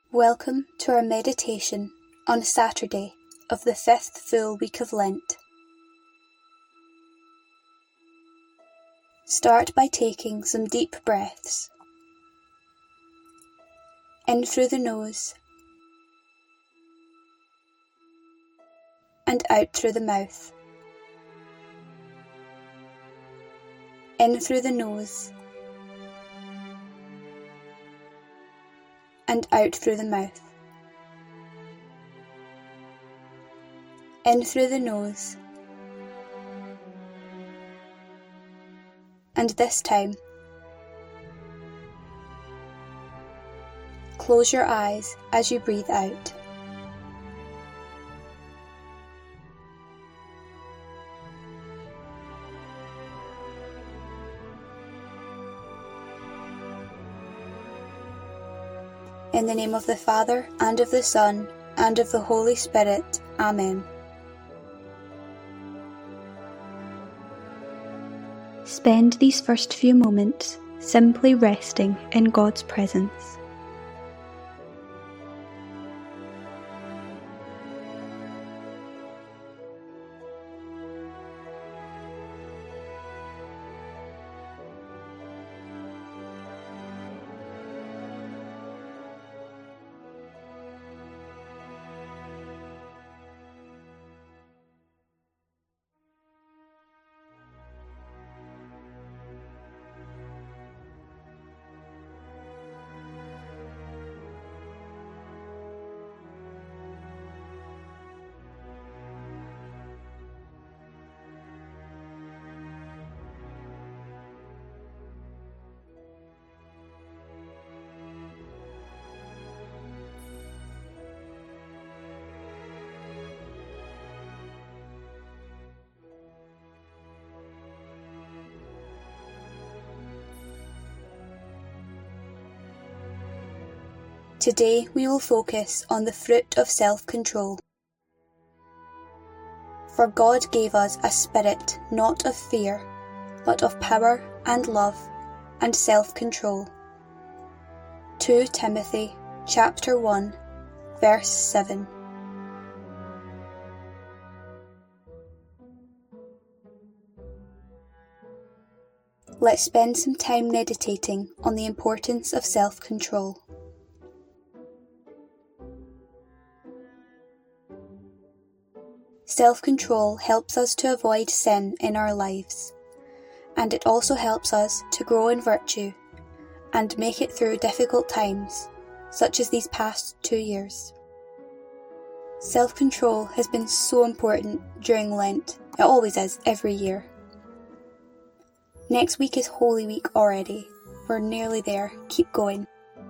Welcome to our meditation on Saturday of the 5th full week of Lent. Start by taking some deep breaths. In through the nose and out through the mouth. In through the nose and out through the mouth. In through the nose, and this time, close your eyes as you breathe out. In the name of the Father, and of the Son, and of the Holy Spirit. Amen. Spend these first few moments simply resting in God's presence. Today we will focus on the fruit of self-control. For God gave us a spirit not of fear, but of power and love and self-control. 2 Timothy chapter 1, verse 7. Let's spend some time meditating on the importance of self-control. Self-control helps us to avoid sin in our lives, and it also helps us to grow in virtue and make it through difficult times, such as these past 2 years. Self-control has been so important during Lent. It always is, every year. Next week is Holy Week already. We're nearly there. Keep going.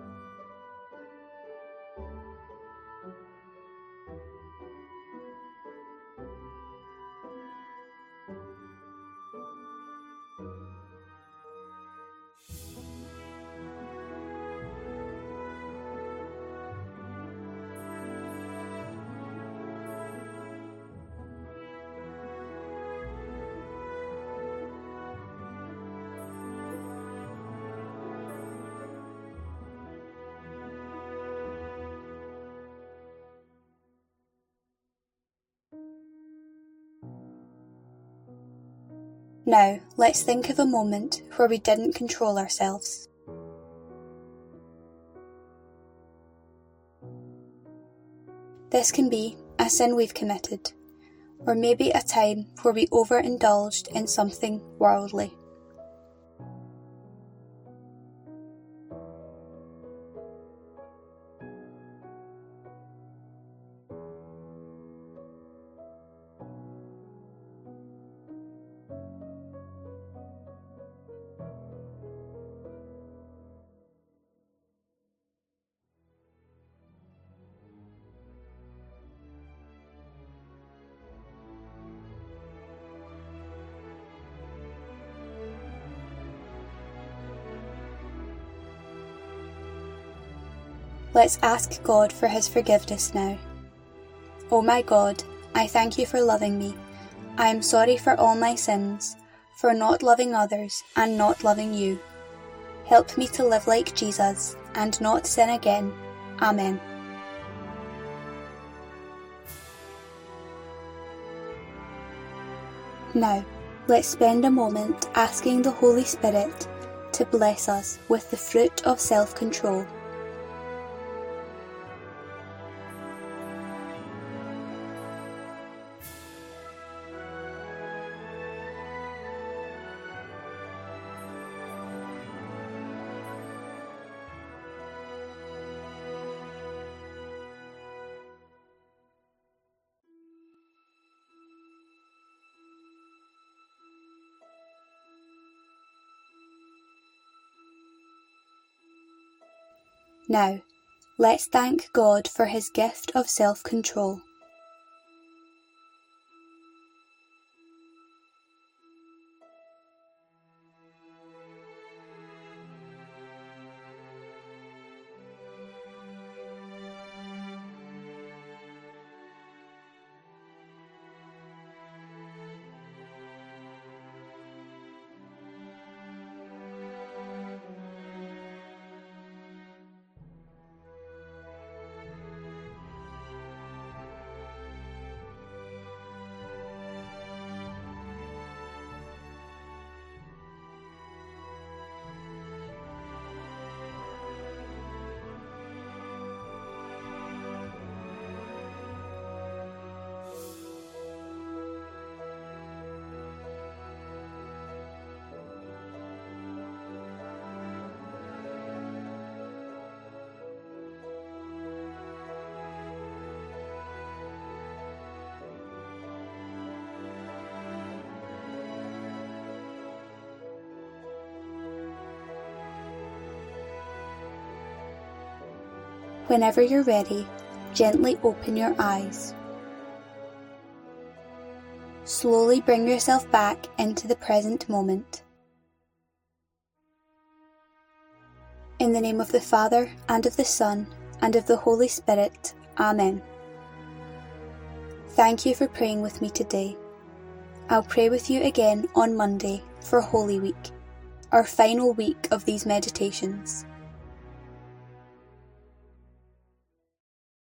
Now, let's think of a moment where we didn't control ourselves. This can be a sin we've committed, or maybe a time where we overindulged in something worldly. Let's ask God for His forgiveness now. O my God, I thank you for loving me. I am sorry for all my sins, for not loving others and not loving you. Help me to live like Jesus and not sin again. Amen. Now, let's spend a moment asking the Holy Spirit to bless us with the fruit of self-control. Now, let's thank God for His gift of self-control. Whenever you're ready, gently open your eyes. Slowly bring yourself back into the present moment. In the name of the Father, and of the Son, and of the Holy Spirit. Amen. Thank you for praying with me today. I'll pray with you again on Monday for Holy Week, our final week of these meditations.